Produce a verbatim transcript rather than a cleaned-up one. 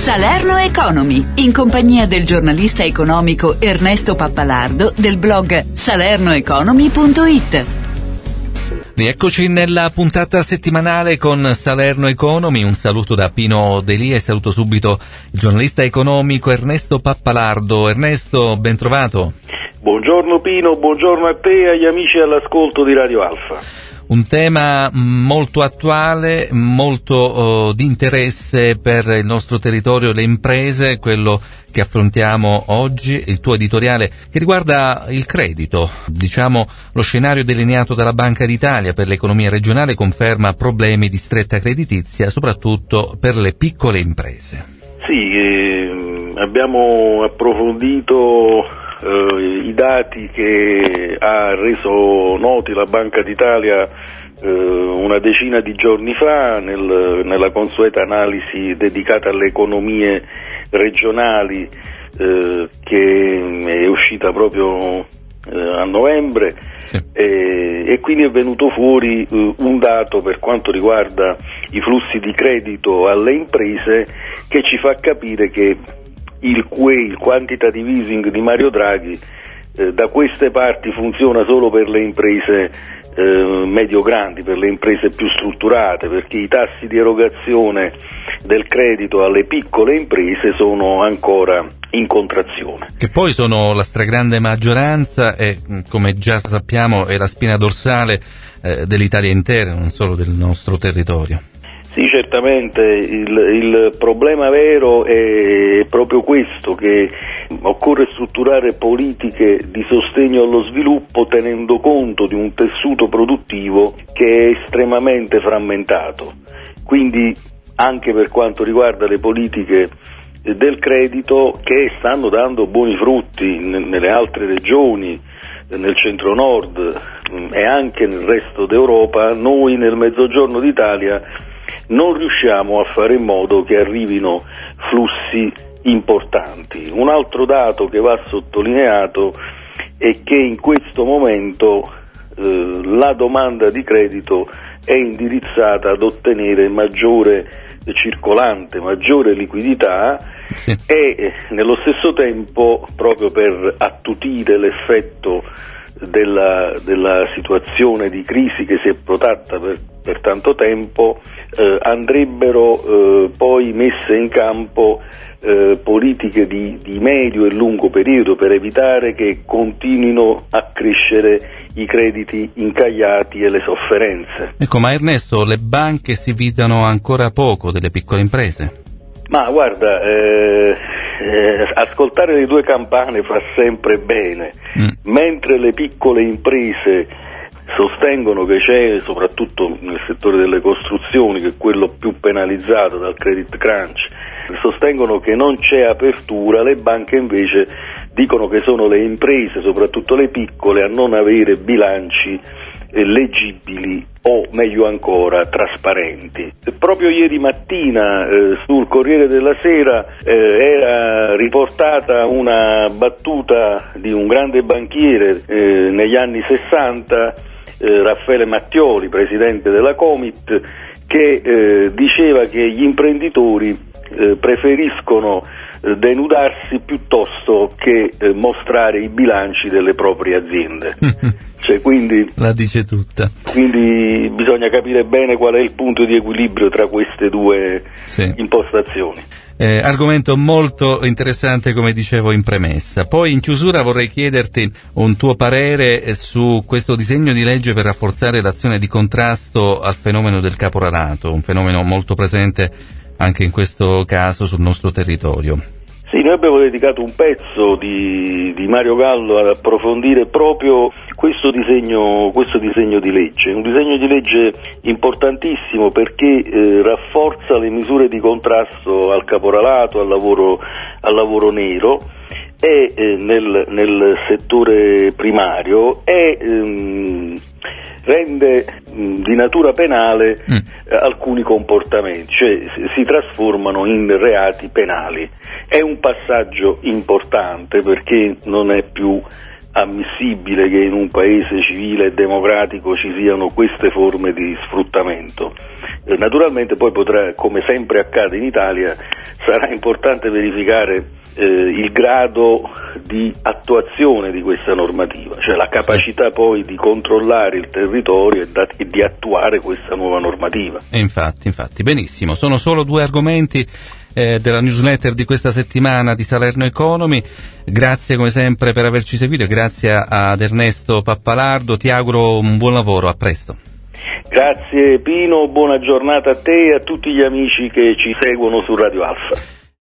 Salerno Economy, in compagnia del giornalista economico Ernesto Pappalardo del blog salerno economy punto it. Rieccoci nella puntata settimanale con Salerno Economy. Un saluto da Pino Delia e saluto subito il giornalista economico Ernesto Pappalardo. Ernesto, ben trovato. Buongiorno Pino, buongiorno a te e agli amici all'ascolto di Radio Alfa. Un tema molto attuale, molto uh, di interesse per il nostro territorio, le imprese, quello che affrontiamo oggi, il tuo editoriale che riguarda il credito. Diciamo, lo scenario delineato dalla Banca d'Italia per l'economia regionale conferma problemi di stretta creditizia, soprattutto per le piccole imprese. Sì, eh, abbiamo approfondito eh, i dati che ha reso noti la Banca d'Italia eh, una decina di giorni fa nel, nella consueta analisi dedicata alle economie regionali eh, che è uscita proprio eh, a novembre. Sì. E, e quindi è venuto fuori uh, un dato per quanto riguarda i flussi di credito alle imprese che ci fa capire che il Q E, il quantitative easing di Mario Draghi, eh, da queste parti funziona solo per le imprese eh, medio-grandi, per le imprese più strutturate, perché i tassi di erogazione del credito alle piccole imprese sono ancora in contrazione. Che poi sono la stragrande maggioranza e, come già sappiamo, è la spina dorsale eh, dell'Italia intera, non solo del nostro territorio. Sì, certamente il, il problema vero è proprio questo, che occorre strutturare politiche di sostegno allo sviluppo tenendo conto di un tessuto produttivo che è estremamente frammentato. Quindi anche per quanto riguarda le politiche del credito, che stanno dando buoni frutti nelle altre regioni, nel centro-nord e anche nel resto d'Europa, noi nel mezzogiorno d'Italia non riusciamo a fare in modo che arrivino flussi importanti. Un altro dato che va sottolineato è che in questo momento eh, la domanda di credito è indirizzata ad ottenere maggiore circolante, maggiore liquidità, sì. E nello stesso tempo, proprio per attutire l'effetto della, della situazione di crisi che si è protratta per, per tanto tempo, eh, andrebbero eh, poi messe in campo eh, politiche di, di medio e lungo periodo per evitare che continuino a crescere i crediti incagliati e le sofferenze. Ecco, ma Ernesto, le banche si fidano ancora poco delle piccole imprese? Ma guarda, eh, eh, ascoltare le due campane fa sempre bene, mm. mentre le piccole imprese sostengono che c'è, soprattutto nel settore delle costruzioni, che è quello più penalizzato dal credit crunch, sostengono che non c'è apertura, le banche invece dicono che sono le imprese, soprattutto le piccole, a non avere bilanci eh, leggibili o meglio ancora trasparenti. Proprio ieri mattina eh, sul Corriere della Sera eh, era riportata una battuta di un grande banchiere eh, negli anni sessanta, eh, Raffaele Mattioli, presidente della Comit, che eh, diceva che gli imprenditori eh, preferiscono eh, denudarsi piuttosto che eh, mostrare i bilanci delle proprie aziende. Cioè, quindi, la dice tutta. Quindi bisogna capire bene qual è il punto di equilibrio tra queste due sì. impostazioni. Eh, argomento molto interessante, come dicevo in premessa. Poi in chiusura vorrei chiederti un tuo parere su questo disegno di legge per rafforzare l'azione di contrasto al fenomeno del caporalato, un fenomeno molto presente anche in questo caso sul nostro territorio. Sì, noi abbiamo dedicato un pezzo di, di Mario Gallo ad approfondire proprio questo disegno, questo disegno di legge, un disegno di legge importantissimo perché eh, rafforza le misure di contrasto al caporalato, al lavoro, al lavoro nero e eh, nel, nel settore primario e ehm, rende mh, di natura penale mm. eh, alcuni comportamenti, cioè si trasformano in reati penali. È un passaggio importante perché non è più ammissibile che in un paese civile e democratico ci siano queste forme di sfruttamento. Eh, naturalmente poi potrà, come sempre accade in Italia, sarà importante verificare eh, il grado di attuazione di questa normativa, cioè la capacità poi di controllare il territorio e, da, e di attuare questa nuova normativa. E infatti, infatti, benissimo, sono solo due argomenti eh, della newsletter di questa settimana di Salerno Economy. Grazie come sempre per averci seguito e grazie ad Ernesto Pappalardo, ti auguro un buon lavoro, a presto. Grazie Pino, buona giornata a te e a tutti gli amici che ci seguono su Radio Alfa.